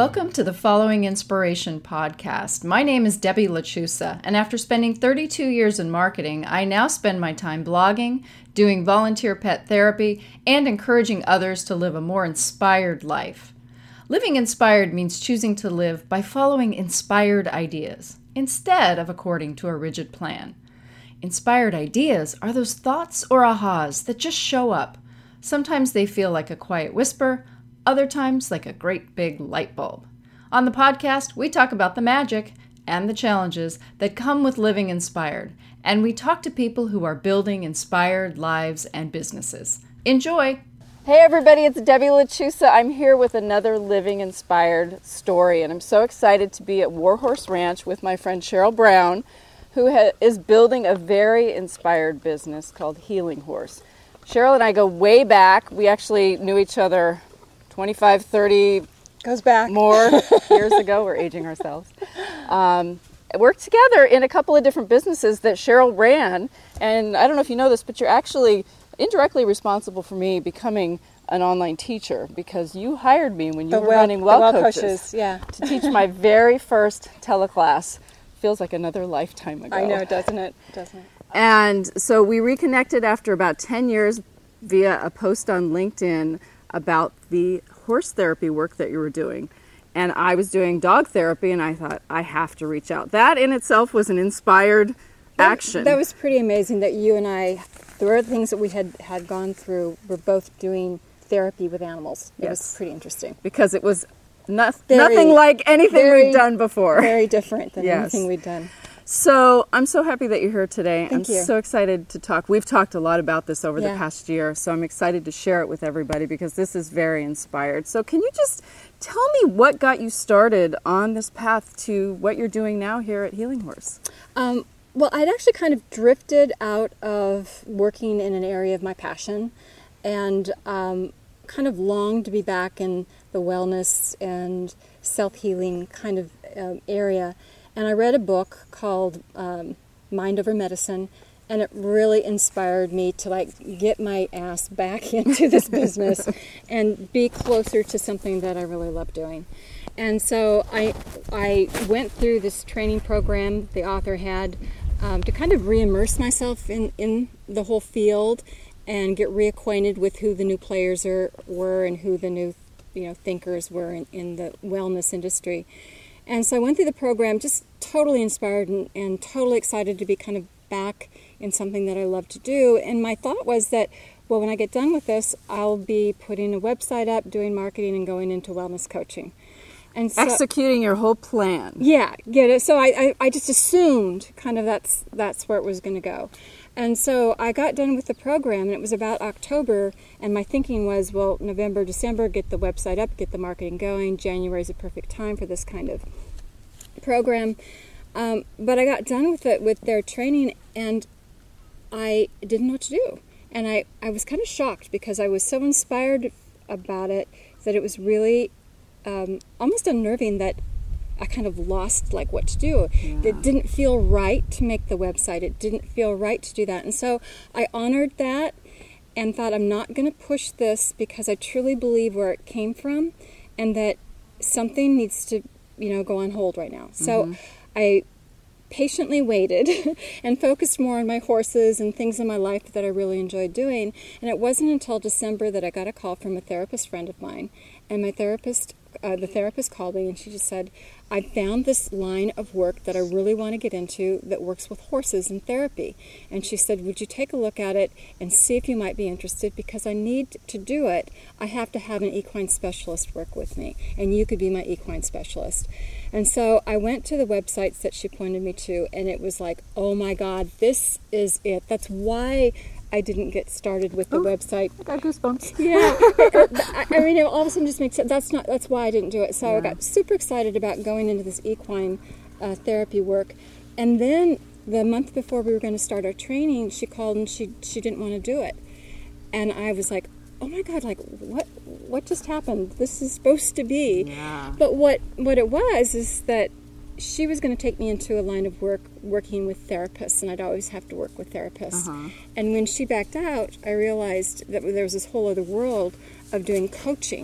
Welcome to the Following Inspiration podcast. My name is Debbie Lechusa, and after spending 32 years in marketing, I now spend my time blogging, doing volunteer pet therapy, and encouraging others to live a more inspired life. Living inspired means choosing to live by following inspired ideas, instead of according to a rigid plan. Inspired ideas are those thoughts or ahas that just show up. Sometimes they feel like a quiet whisper, other times like a great big light bulb. On the podcast, we talk about the magic and the challenges that come with living inspired, and we talk to people who are building inspired lives and businesses. Enjoy! Hey everybody, it's Debbie Lechusa. I'm here with another living inspired story, and I'm so excited to be at Warhorse Ranch with my friend Cheryl Brown, who is building a very inspired business called Healing Horse. Cheryl and I go way back. We actually knew each other 25, 30 goes back more years ago. We're aging ourselves. Worked together in a couple of different businesses that Cheryl ran. And I don't know if you know this, but you're actually indirectly responsible for me becoming an online teacher because you hired me when you were running Well Coaches to teach my very first teleclass. Feels like another lifetime ago. I know, doesn't it? And so we reconnected after about 10 years via a post on LinkedIn about the horse therapy work that you were doing. And I was doing dog therapy, and I thought, I have to reach out. That in itself was an inspired action. That was pretty amazing that you and I, through other things that we had gone through, were both doing therapy with animals. It was pretty interesting. Because it was nothing like anything we've done before. Very different than anything we'd done. So I'm so happy that you're here today. Thank you. I'm so excited to talk. We've talked a lot about this over the past year, so I'm excited to share it with everybody because this is very inspired. So can you just tell me what got you started on this path to what you're doing now here at Healing Horse? Well, I'd actually kind of drifted out of working in an area of my passion and kind of longed to be back in the wellness and self-healing kind of area. And I read a book called Mind Over Medicine, and it really inspired me to get my ass back into this business and be closer to something that I really love doing. And so I went through this training program the author had to kind of re-immerse myself in the whole field and get reacquainted with who the new players were and who the new thinkers were in the wellness industry. And so I went through the program just totally inspired and totally excited to be kind of back in something that I love to do. And my thought was that, well, when I get done with this, I'll be putting a website up, doing marketing, and going into wellness coaching. And so, executing your whole plan. Yeah. So I just assumed kind of that's where it was going to go. And so I got done with the program, and it was about October, and my thinking was, well, November, December, get the website up, get the marketing going. January is a perfect time for this kind of program. But I got done with their training, and I didn't know what to do. And I was kind of shocked because I was so inspired about it that it was really almost unnerving that I kind of lost what to do. Yeah. It didn't feel right to make the website. It didn't feel right to do that. And so I honored that and thought I'm not going to push this because I truly believe where it came from and that something needs to, go on hold right now. Mm-hmm. So I patiently waited and focused more on my horses and things in my life that I really enjoyed doing. And it wasn't until December that I got a call from a therapist friend of mine. And my therapist, the therapist called me and she just said, I found this line of work that I really want to get into that works with horses in therapy. And she said, would you take a look at it and see if you might be interested? Because I need to do it. I have to have an equine specialist work with me. And you could be my equine specialist. And so I went to the websites that she pointed me to, and it was like, oh my God, this is it. That's why I didn't get started with the website. I got goosebumps. Yeah. I mean, it all of a sudden just makes sense. That's why I didn't do it. So I got super excited about going into this equine therapy work. And then the month before we were going to start our training, she called and she didn't want to do it. And I was like, oh my God, what just happened? This is supposed to be. Yeah. But what it was is that she was going to take me into a line of work working with therapists, and I'd always have to work with therapists. Uh-huh. And when she backed out, I realized that there was this whole other world of doing coaching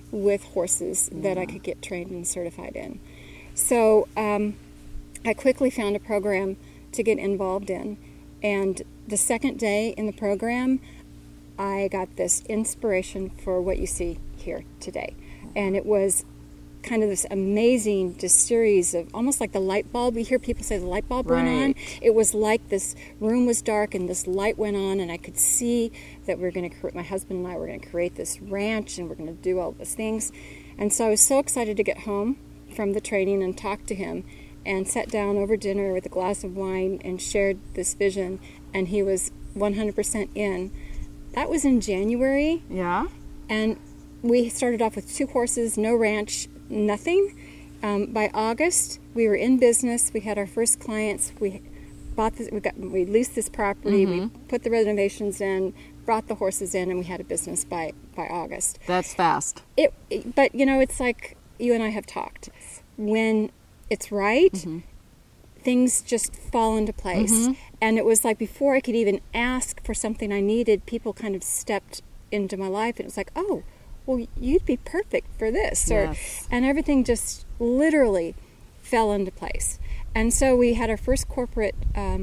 with horses that I could get trained and certified in. So I quickly found a program to get involved in. And the second day in the program, I got this inspiration for what you see here today. And it was kind of this amazing just series of almost like the light bulb. You hear people say the light bulb went on. It was like this room was dark and this light went on, and I could see that we were going to, my husband and I were going to create this ranch, and we're going to do all those things. And so I was so excited to get home from the training and talk to him, and sat down over dinner with a glass of wine and shared this vision, and he was 100% in. That was in January. Yeah. And we started off with 2 horses, no ranch, nothing. By August, we were in business. We had our first clients. We bought this. We leased this property. We put the renovations in, brought the horses in, and we had a business by August. That's fast. But you know, it's like you and I have talked. When it's right, things just fall into place. And it was like before I could even ask for something I needed, people kind of stepped into my life, and it was like, oh, well, you'd be perfect for this. Yes. And everything just literally fell into place. And so we had our first corporate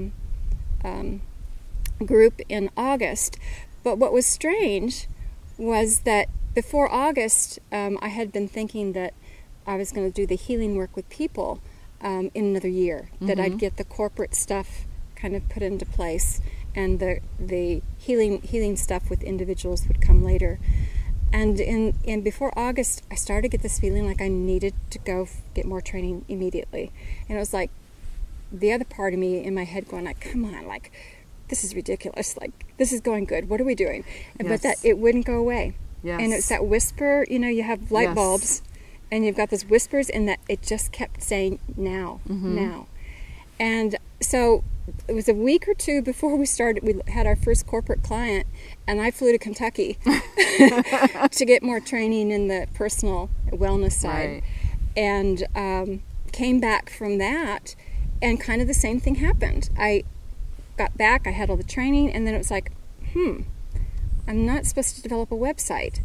group in August. But what was strange was that before August, I had been thinking that I was going to do the healing work with people in another year, that I'd get the corporate stuff kind of put into place, and the healing stuff with individuals would come later. And in before August, I started to get this feeling like I needed to go get more training immediately. And it was like the other part of me in my head going like, come on, like, this is ridiculous. Like, this is going good. What are we doing? Yes. But that it wouldn't go away. Yes. And it's that whisper, you know, you have light bulbs, and you've got those whispers, and that it just kept saying, now, now. And so it was a week or two before we had our first corporate client, and I flew to Kentucky to get more training in the personal wellness side. And came back from that, and kind of the same thing happened. I got back, I had all the training, and then it was like, I'm not supposed to develop a website.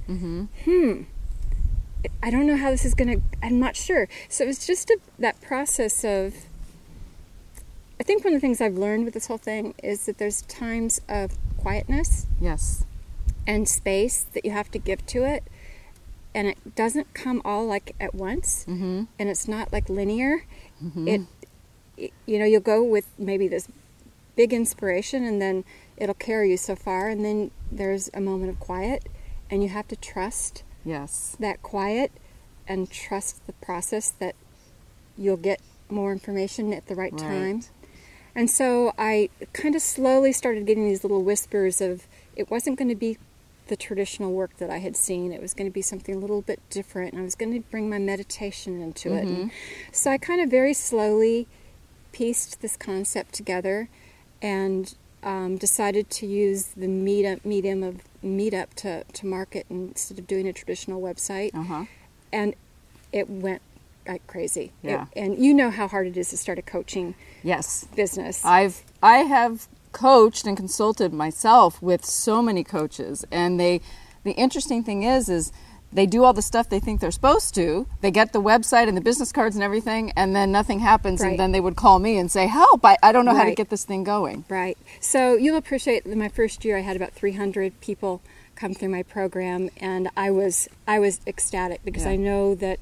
I don't know how this is going to, I'm not sure. So it was just that process of, I think one of the things I've learned with this whole thing is that there's times of quietness. Yes. And space that you have to give to it. And it doesn't come all like at once. And it's not like linear. It, you know, you'll go with maybe this big inspiration, and then it'll carry you so far, and then there's a moment of quiet, and you have to trust that quiet and trust the process that you'll get more information at the right time. And so I kind of slowly started getting these little whispers of it wasn't going to be the traditional work that I had seen. It was going to be something a little bit different, and I was going to bring my meditation into it. And so I kind of very slowly pieced this concept together, and decided to use the medium of Meetup to market instead of doing a traditional website. And it went like crazy. And you know how hard it is to start a coaching business. I have coached and consulted myself with so many coaches, and the interesting thing is they do all the stuff they think they're supposed to. They get the website and the business cards and everything, and then nothing happens, and then they would call me and say, help, I don't know how to get this thing going. So you'll appreciate that my first year I had about 300 people come through my program, and I was ecstatic because I know that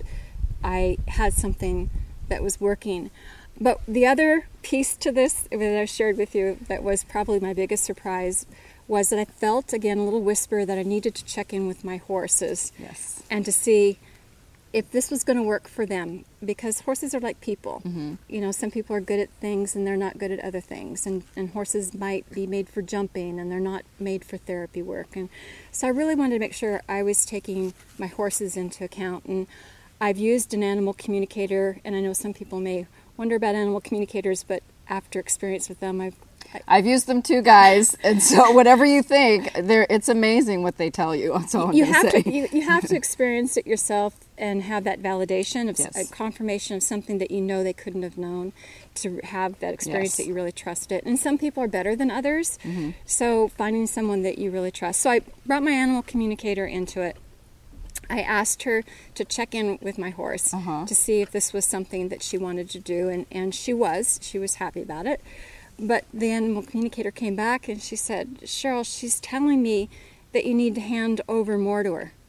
I had something that was working. But the other piece to this that I shared with you that was probably my biggest surprise was that I felt, again, a little whisper that I needed to check in with my horses and to see if this was going to work for them, because horses are like people. You know, some people are good at things and they're not good at other things, and horses might be made for jumping and they're not made for therapy work. And so I really wanted to make sure I was taking my horses into account. And I've used an animal communicator, and I know some people may wonder about animal communicators, but after experience with them, I've used them too, guys, and so whatever you think, it's amazing what they tell you. That's all I'm going to say. You have to experience it yourself and have that validation of a confirmation of something that you know they couldn't have known, to have that experience that you really trust it. And some people are better than others, so finding someone that you really trust. So I brought my animal communicator into it. I asked her to check in with my horse to see if this was something that she wanted to do, and she was happy about it. But the animal communicator came back and she said, Cheryl, she's telling me that you need to hand over more to her.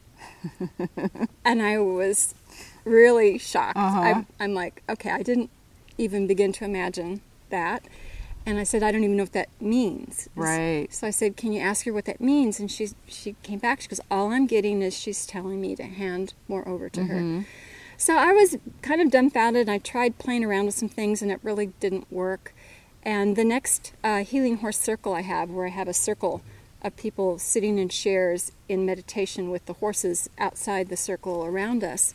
And I was really shocked. I'm like, okay, I didn't even begin to imagine that. And I said, I don't even know what that means. Right. So I said, can you ask her what that means? And she came back. She goes, all I'm getting is she's telling me to hand more over to her. So I was kind of dumbfounded. I tried playing around with some things, and it really didn't work. And the next healing horse circle I have, where I have a circle of people sitting in chairs in meditation with the horses outside the circle around us,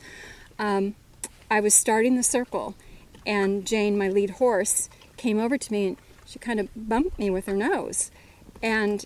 I was starting the circle, and Jane, my lead horse, came over to me, and she kind of bumped me with her nose. And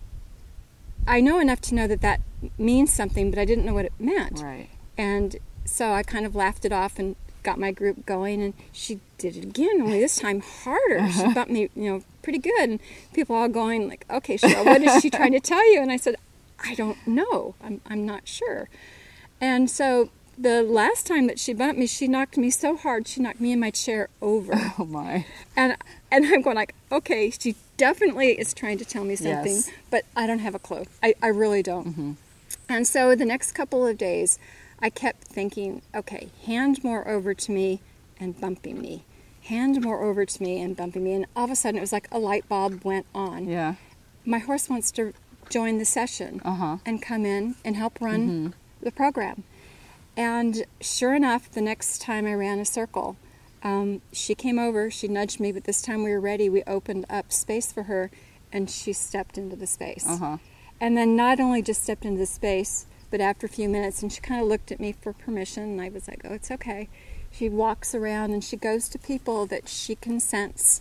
I know enough to know that that means something, but I didn't know what it meant. Right. And so I kind of laughed it off and got my group going, and she did it again, only this time harder. She bumped me, pretty good. And people all going like, okay, Cheryl, what is she trying to tell you? And I said, I don't know. I'm not sure. And so the last time that she bumped me, she knocked me so hard, she knocked me and my chair over. Oh, my. And I'm going like, okay, she definitely is trying to tell me something, Yes. but I don't have a clue. I really don't. And so the next couple of days, I kept thinking, okay, hand more over to me and bumping me. Hand more over to me and bumping me. And all of a sudden, it was like a light bulb went on. Yeah. My horse wants to join the session and come in and help run the program. And sure enough, the next time I ran a circle, she came over, she nudged me, but this time we were ready. We opened up space for her, and she stepped into the space. And then not only just stepped into the space, but after a few minutes, and she kind of looked at me for permission, and I was like, oh, it's okay. She walks around, and she goes to people that she can sense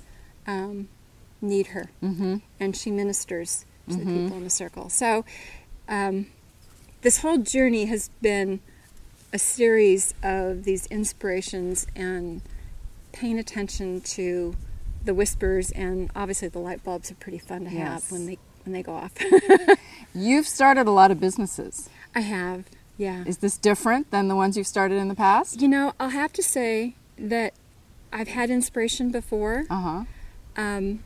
need her, and she ministers to the people in the circle. So this whole journey has been a series of these inspirations and paying attention to the whispers, and obviously the light bulbs are pretty fun to have when they go off. You've started a lot of businesses. I have, yeah. Is this different than the ones you've started in the past? I'll have to say that I've had inspiration before. And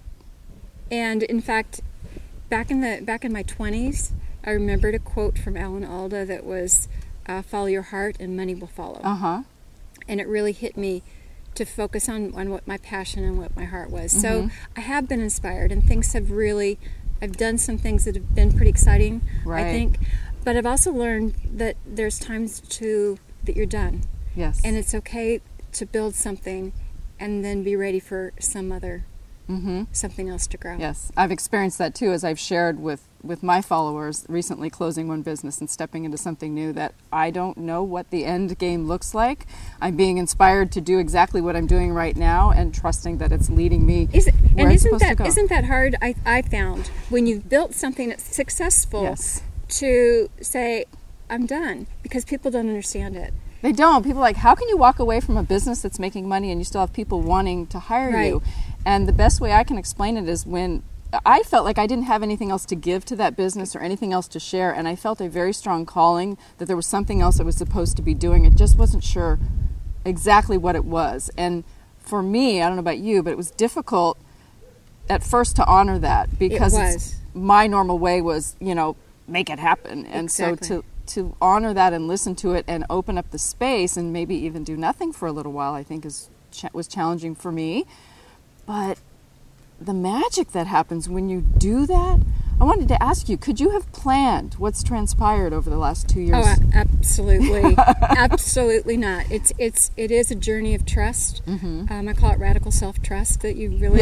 in fact, back in my 20s, I remembered a quote from Alan Alda that was, follow your heart and money will follow. And it really hit me to focus on what my passion and what my heart was. So I have been inspired, and things have I've done some things that have been pretty exciting, I think. But I've also learned that there's times that you're done. Yes. And it's okay to build something and then be ready for something else to grow. Yes. I've experienced that too, as I've shared with my followers, recently closing one business and stepping into something new that I don't know what the end game looks like. I'm being inspired to do exactly what I'm doing right now and trusting that it's leading me where I'm supposed to go. Isn't that hard? I found when you've built something that's successful to say, I'm done, because people don't understand it. They don't. People are like, how can you walk away from a business that's making money and you still have people wanting to hire you? And the best way I can explain it is when I felt like I didn't have anything else to give to that business or anything else to share, and I felt a very strong calling that there was something else I was supposed to be doing. I just wasn't sure exactly what it was. And for me, I don't know about you, but it was difficult at first to honor that, because my normal way was, make it happen. And so to honor that and listen to it and open up the space and maybe even do nothing for a little while, I think was challenging for me. But the magic that happens when you do that, I wanted to ask you, could you have planned what's transpired over the last 2 years? Oh, absolutely. Absolutely not. It is a journey of trust. I call it radical self-trust, that you really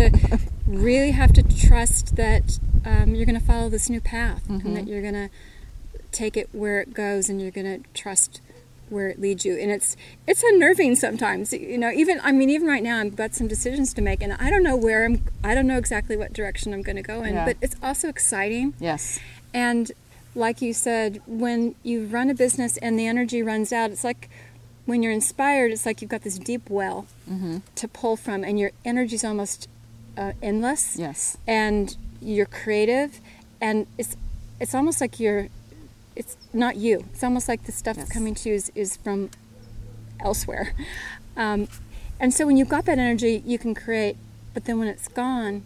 have to trust that you're going to follow this new path, and that you're going to take it where it goes, and you're going to trust where it leads you. And it's unnerving sometimes. Even right now, I've got some decisions to make, and I don't know exactly what direction I'm going to go in, but it's also exciting. Yes. And like you said, when you run a business and the energy runs out, it's like when you're inspired, it's like you've got this deep well to pull from, and your energy's almost endless. Yes. And you're creative, and it's almost like it's not you. It's almost like the stuff that's coming to you is from elsewhere. And so when you've got that energy, you can create. But then when it's gone,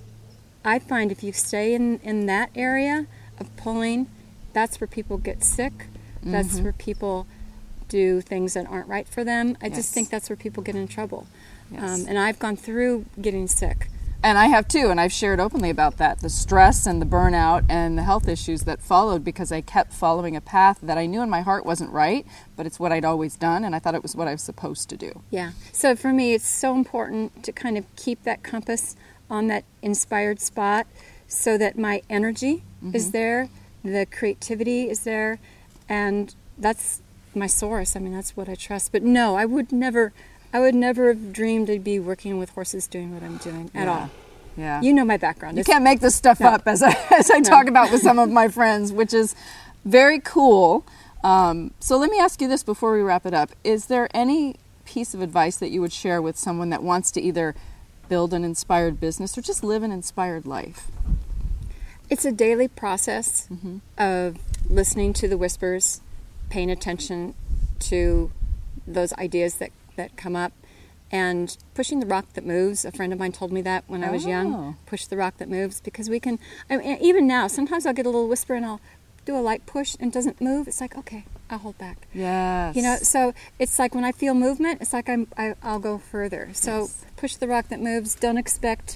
I find if you stay in that area of pulling, that's where people get sick. That's where people do things that aren't right for them. I just think that's where people get in trouble. And I've gone through getting sick. And I have too, and I've shared openly about that, the stress and the burnout and the health issues that followed because I kept following a path that I knew in my heart wasn't right, but it's what I'd always done, and I thought it was what I was supposed to do. Yeah. So for me, it's so important to kind of keep that compass on that inspired spot so that my energy is there, the creativity is there, and that's my source. I mean, that's what I trust. But no, I would never have dreamed I'd be working with horses doing what I'm doing at all. Yeah. You know my background. You can't make this stuff up as I talk about with some of my friends, which is very cool. So let me ask you this before we wrap it up. Is there any piece of advice that you would share with someone that wants to either build an inspired business or just live an inspired life? It's a daily process of listening to the whispers, paying attention to those ideas that come up, and pushing the rock that moves. A friend of mine told me that when I was young. Push the rock that moves, because we can, I mean, even now, sometimes I'll get a little whisper and I'll do a light push and it doesn't move. It's like, okay, I'll hold back. Yes. You know, so it's like when I feel movement, it's like I'll go further. So push the rock that moves. Don't expect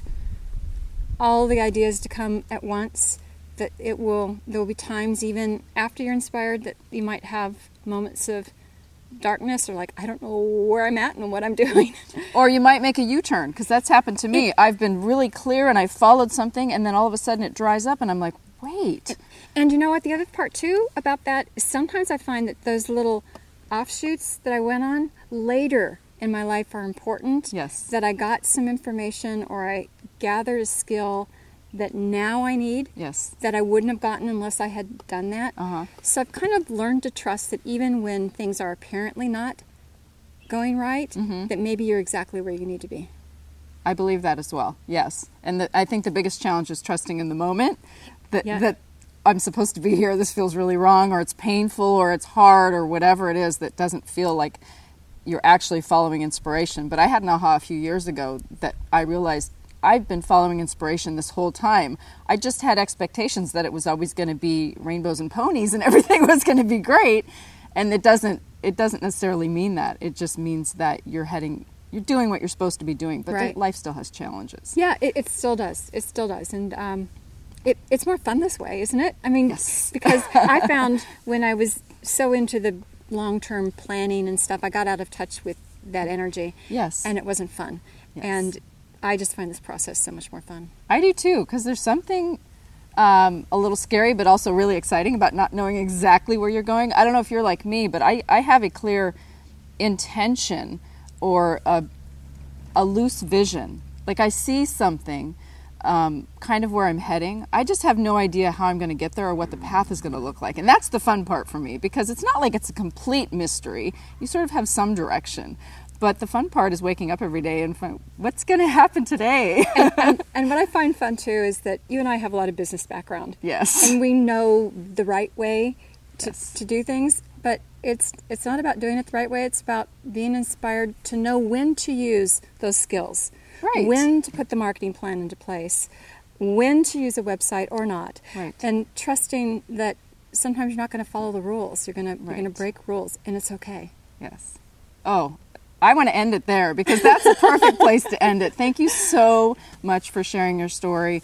all the ideas to come at once. That there will be times even after you're inspired that you might have moments of darkness or like, I don't know where I'm at and what I'm doing. Or you might make a U-turn, because that's happened to me. I've been really clear and I've followed something, and then all of a sudden it dries up and I'm like, wait. And you know what? The other part too about that is sometimes I find that those little offshoots that I went on later in my life are important. Yes. That I got some information or I gathered a skill that now I need, that I wouldn't have gotten unless I had done that. So I've kind of learned to trust that even when things are apparently not going right, that maybe you're exactly where you need to be. I believe that as well, yes. And I think the biggest challenge is trusting in the moment that I'm supposed to be here, this feels really wrong, or it's painful, or it's hard, or whatever it is that doesn't feel like you're actually following inspiration. But I had an aha a few years ago that I realized I've been following inspiration this whole time. I just had expectations that it was always going to be rainbows and ponies and everything was going to be great. And it doesn't necessarily mean that. It just means that you're doing what you're supposed to be doing, but life still has challenges. Yeah, it still does. It still does. And it's more fun this way, isn't it? I mean, because I found when I was so into the long-term planning and stuff, I got out of touch with that energy. Yes. And it wasn't fun. Yes. And I just find this process so much more fun. I do too, because there's something a little scary but also really exciting about not knowing exactly where you're going. I don't know if you're like me, but I have a clear intention or a loose vision. Like I see something kind of where I'm heading. I just have no idea how I'm going to get there or what the path is going to look like. And that's the fun part for me, because it's not like it's a complete mystery. You sort of have some direction. But the fun part is waking up every day and find, what's going to happen today? and what I find fun too is that you and I have a lot of business background. Yes. And we know the right way to do things. But it's not about doing it the right way. It's about being inspired to know when to use those skills. Right. When to put the marketing plan into place. When to use a website or not. Right. And trusting that sometimes you're not going to follow the rules. You're going to break rules, and it's okay. Yes. Oh, I want to end it there, because that's a perfect place to end it. Thank you so much for sharing your story.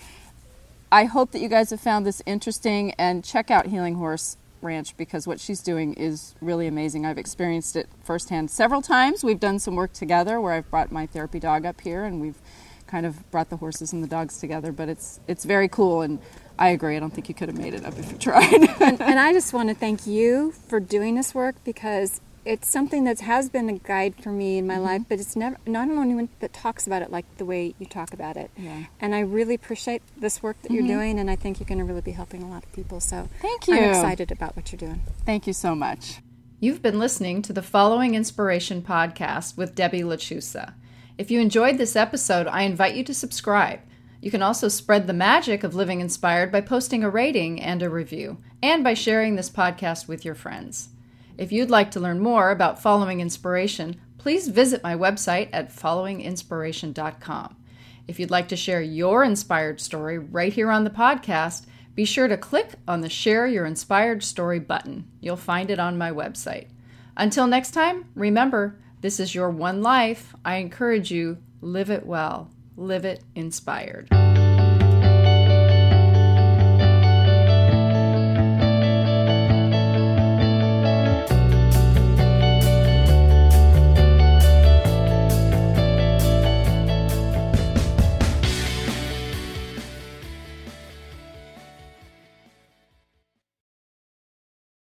I hope that you guys have found this interesting, and check out Healing Horse Ranch, because what she's doing is really amazing. I've experienced it firsthand several times. We've done some work together where I've brought my therapy dog up here, and we've kind of brought the horses and the dogs together, but it's very cool, and I agree. I don't think you could have made it up if you tried. and I just want to thank you for doing this work, because it's something that has been a guide for me in my life, but it's not anyone that talks about it like the way you talk about it. Yeah. And I really appreciate this work that you're doing, and I think you're going to really be helping a lot of people. So thank you. I'm excited about what you're doing. Thank you so much. You've been listening to the Following Inspiration podcast with Debbie Lechusa. If you enjoyed this episode, I invite you to subscribe. You can also spread the magic of living inspired by posting a rating and a review, and by sharing this podcast with your friends. If you'd like to learn more about Following Inspiration, please visit my website at followinginspiration.com. If you'd like to share your inspired story right here on the podcast, be sure to click on the Share Your Inspired Story button. You'll find it on my website. Until next time, remember, this is your one life. I encourage you, live it well. Live it inspired.